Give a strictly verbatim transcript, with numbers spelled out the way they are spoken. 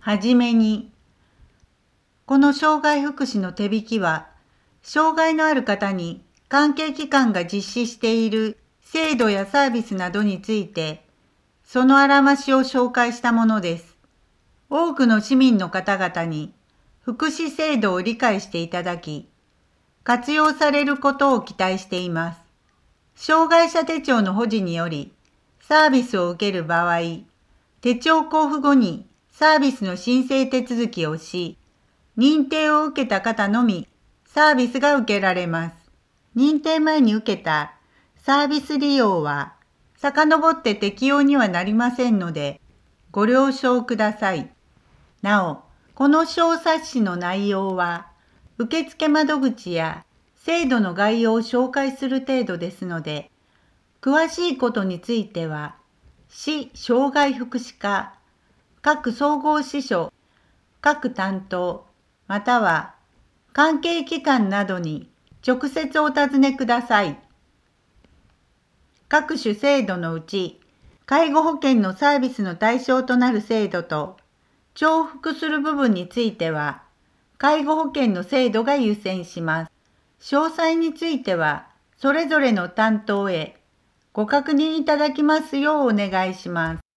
はじめに、この障害福祉の手引きは、障害のある方に関係機関が実施している制度やサービスなどについて、そのあらましを紹介したものです。多くの市民の方々に福祉制度を理解していただき、活用されることを期待しています。障害者手帳の保持により、サービスを受ける場合、手帳交付後にサービスの申請手続きをし、認定を受けた方のみサービスが受けられます。認定前に受けたサービス利用は、遡って適用にはなりませんので、ご了承ください。なお、この小冊子の内容は、受付窓口や制度の概要を紹介する程度ですので、詳しいことについては、市障害福祉課、各総合支所、各担当、または関係機関などに直接お尋ねください。各種制度のうち、介護保険のサービスの対象となる制度と、重複する部分については、介護保険の制度が優先します。詳細については、それぞれの担当へご確認いただきますようお願いします。